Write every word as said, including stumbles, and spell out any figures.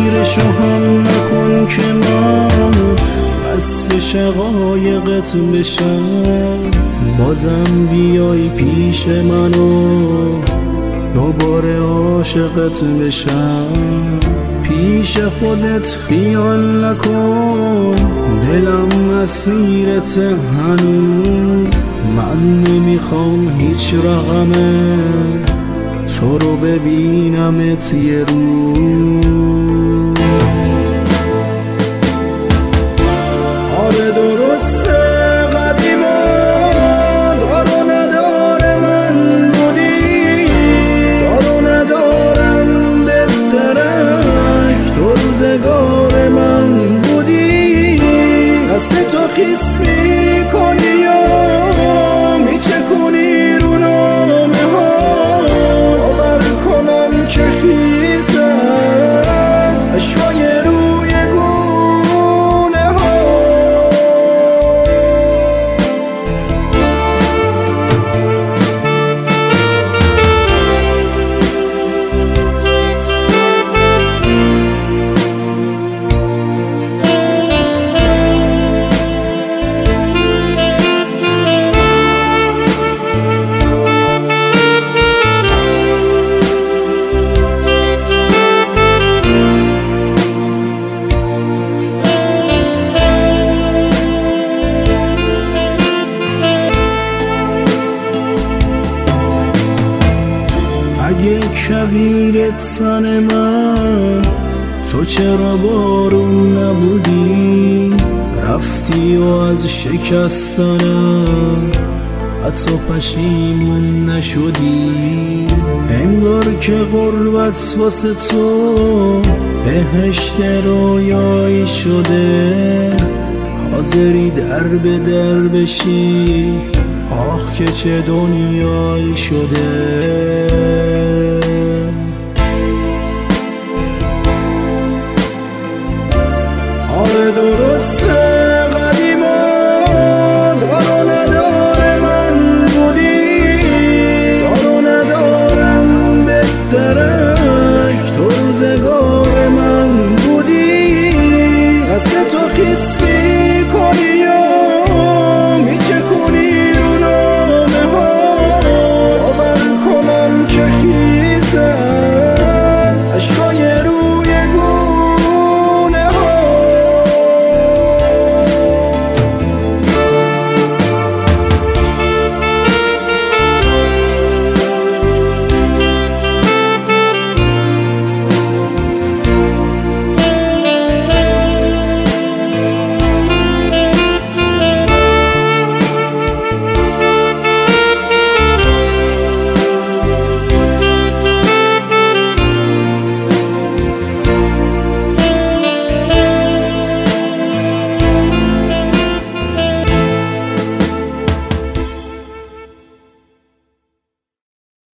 تیرشو هم نکن که من قصد شقایقت بشم، بازم بیای پیش منو دوباره عاشقت بشم. پیش خودت خیال نکن دلم اسیرت هنوز، من نمیخوام هیچ رقمه تو رو ببینمت یه روز. آره درسته قدیما دار و نداره من بودی، دار و ندارم بهترک تو روزگار من بودی. دست تو خیس میکنی یا میچکونی رو نامه ها، باور کنم که خیس از عشقای روی گونه ها. اگه کویرت سن من تو چرا بارون نبودی، رفتی و از شکستنم حتی پشیمون نشدی. انگار که غربت واسه تو بهشت رویایی شده، حاضری در به در بشی آخ که چه دنیایی شده. آره درسته